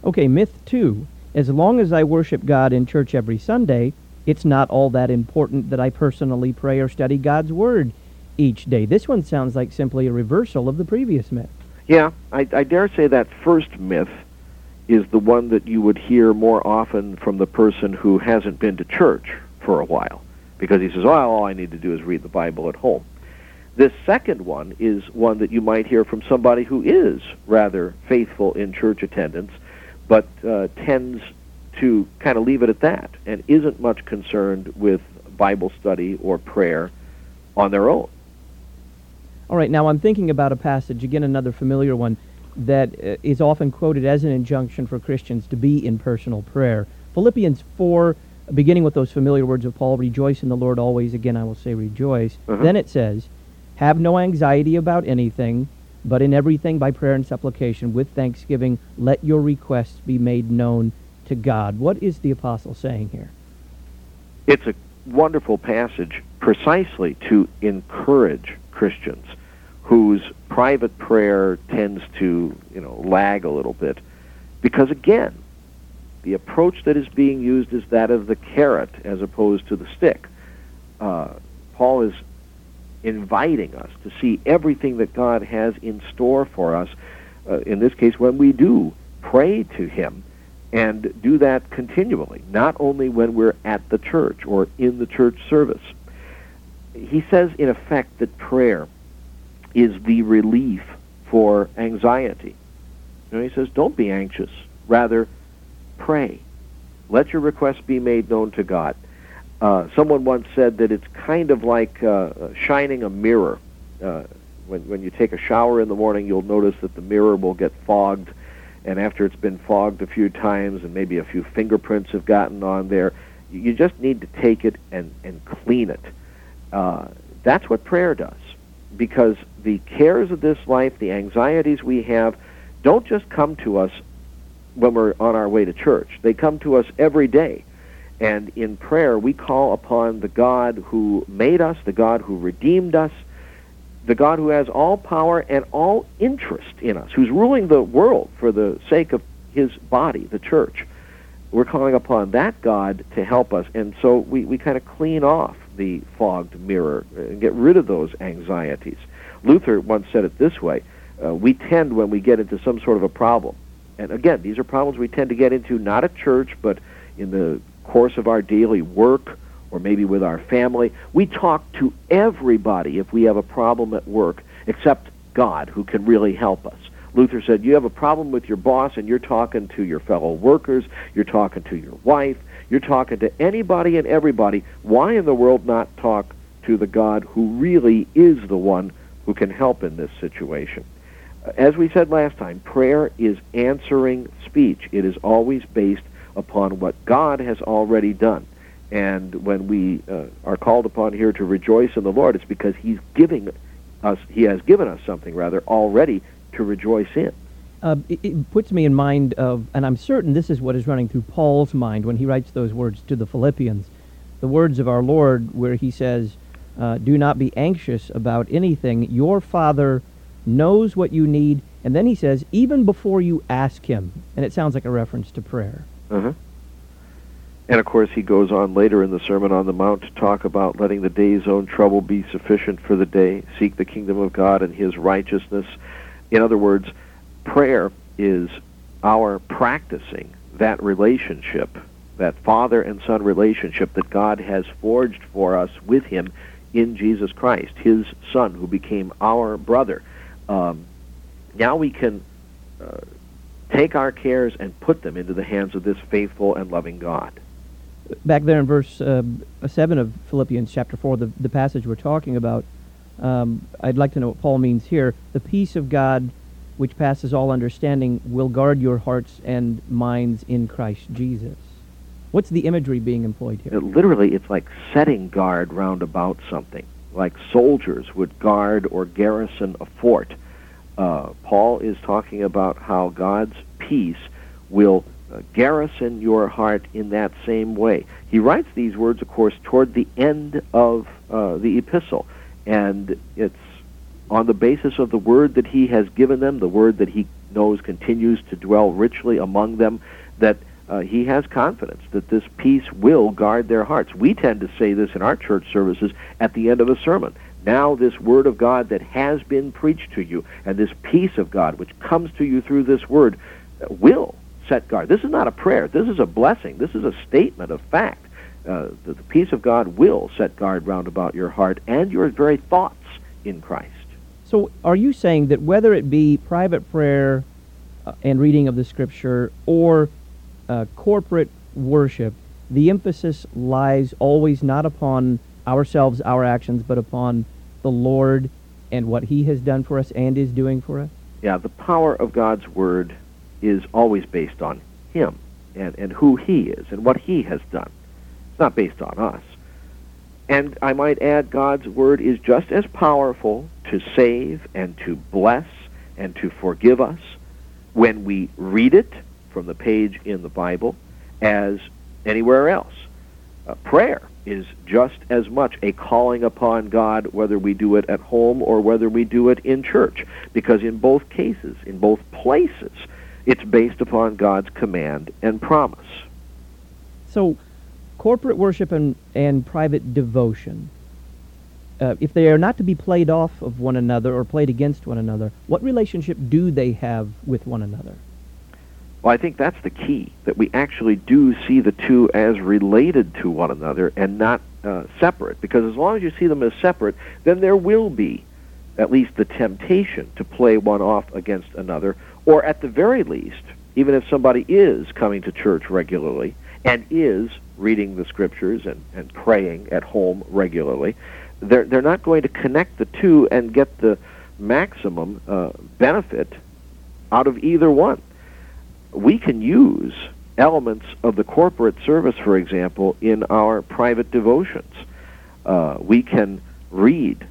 Okay, myth 2. As long as I worship God in church every Sunday, it's not all that important that I personally pray or study God's Word each day. This one sounds like simply a reversal of the previous myth. Yeah, I dare say that first myth is the one that you would hear more often from the person who hasn't been to church for a while, because he says, oh, all I need to do is read the Bible at home. This second one is one that you might hear from somebody who is rather faithful in church attendance, but tends to kind of leave it at that and isn't much concerned with Bible study or prayer on their own. All right, now I'm thinking about a passage, again another familiar one, that is often quoted as an injunction for Christians to be in personal prayer. Philippians 4, beginning with those familiar words of Paul, rejoice in the Lord always, again I will say rejoice. Then it says, have no anxiety about anything, but in everything by prayer and supplication, with thanksgiving, let your requests be made known to God. What is the apostle saying here? It's a wonderful passage precisely to encourage Christians whose private prayer tends to, lag a little bit. Because again, the approach that is being used is that of the carrot as opposed to the stick. Paul is inviting us to see everything that God has in store for us, in this case when we do pray to Him, and do that continually, not only when we're at the church or in the church service. He says, in effect, that prayer is the relief for anxiety. He says, don't be anxious. Rather, pray. Let your requests be made known to God. Someone once said that it's kind of like shining a mirror. When you take a shower in the morning, you'll notice that the mirror will get fogged, and after it's been fogged a few times and maybe a few fingerprints have gotten on there, you just need to take it and clean it. That's what prayer does, because the cares of this life, the anxieties we have, don't just come to us when we're on our way to church. They come to us every day. And in prayer, we call upon the God who made us, the God who redeemed us, the God who has all power and all interest in us, who's ruling the world for the sake of His body, the church. We're calling upon that God to help us. And so we kind of clean off the fogged mirror and get rid of those anxieties. Luther once said it this way, we tend, when we get into some sort of a problem, and again, these are problems we tend to get into not at church, but in the course of our daily work, or maybe with our family. We talk to everybody if we have a problem at work, except God, who can really help us. Luther said, you have a problem with your boss, and you're talking to your fellow workers, you're talking to your wife, you're talking to anybody and everybody. Why in the world not talk to the God who really is the one who can help in this situation? As we said last time, prayer is answering speech. It is always based upon what God has already done. And when we are called upon here to rejoice in the Lord, it's because He has given us something already to rejoice in. It puts me in mind of, and I'm certain this is what is running through Paul's mind when he writes those words to the Philippians, the words of our Lord where He says, do not be anxious about anything. Your Father knows what you need. And then He says, even before you ask Him. And it sounds like a reference to prayer. Uh-huh. And of course, he goes on later in the Sermon on the Mount to talk about letting the day's own trouble be sufficient for the day. Seek the kingdom of God and His righteousness. In other words, prayer is our practicing that relationship, that Father and Son relationship that God has forged for us with Him in Jesus Christ, His Son, who became our brother. Now we can take our cares and put them into the hands of this faithful and loving God. Back there in verse 7 of Philippians chapter 4, the passage we're talking about, I'd like to know what Paul means here. The peace of God, which passes all understanding, will guard your hearts and minds in Christ Jesus. What's the imagery being employed here? Literally, it's like setting guard round about something, like soldiers would guard or garrison a fort. Paul is talking about how God's peace will garrison your heart in that same way. He writes these words, of course, toward the end of the epistle, and it's on the basis of the word that he has given them, the word that he knows continues to dwell richly among them, that he has confidence that this peace will guard their hearts. We tend to say this in our church services at the end of a sermon. Now this word of God that has been preached to you, and this peace of God which comes to you through this word, will set guard. This is not a prayer. This is a blessing. This is a statement of fact. That the peace of God will set guard round about your heart and your very thoughts in Christ. So are you saying that whether it be private prayer and reading of the Scripture or corporate worship, the emphasis lies always not upon ourselves, our actions, but upon the Lord and what He has done for us and is doing for us? Yeah, the power of God's Word is always based on Him and who He is and what He has done. It's not based on us. And I might add, God's Word is just as powerful to save and to bless and to forgive us when we read it from the page in the Bible as anywhere else. Prayer is just as much a calling upon God, whether we do it at home or whether we do it in church, because in both cases, in both places, it's based upon God's command and promise. So, corporate worship and private devotion, if they are not to be played off of one another or played against one another, what relationship do they have with one another? Well, I think that's the key, that we actually do see the two as related to one another and not separate. Because as long as you see them as separate, then there will be at least the temptation to play one off against another, or at the very least, even if somebody is coming to church regularly and is reading the Scriptures and praying at home regularly, they're not going to connect the two and get the maximum benefit out of either one. We can use elements of the corporate service, for example, in our private devotions. We can read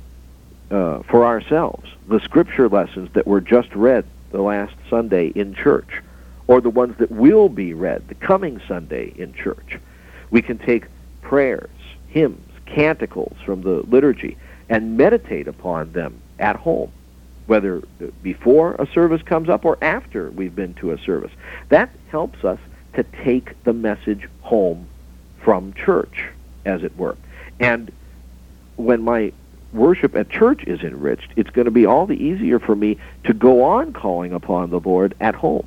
for ourselves the Scripture lessons that were just read the last Sunday in church, or the ones that will be read the coming Sunday in church. We can take prayers, hymns, canticles from the liturgy and meditate upon them at home, whether before a service comes up or after we've been to a service. That helps us to take the message home from church, as it were. And when my worship at church is enriched, it's going to be all the easier for me to go on calling upon the Lord at home.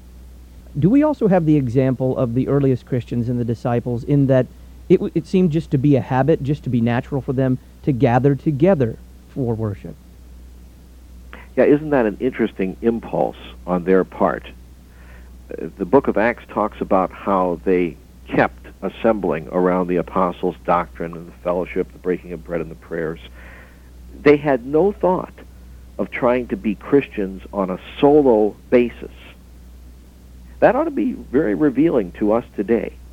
Do we also have the example of the earliest Christians and the disciples in that it seemed just to be a habit, just to be natural for them to gather together for worship? Yeah, isn't that an interesting impulse on their part? The book of Acts talks about how they kept assembling around the apostles' doctrine and the fellowship, the breaking of bread and the prayers. They had no thought of trying to be Christians on a solo basis. That ought to be very revealing to us today.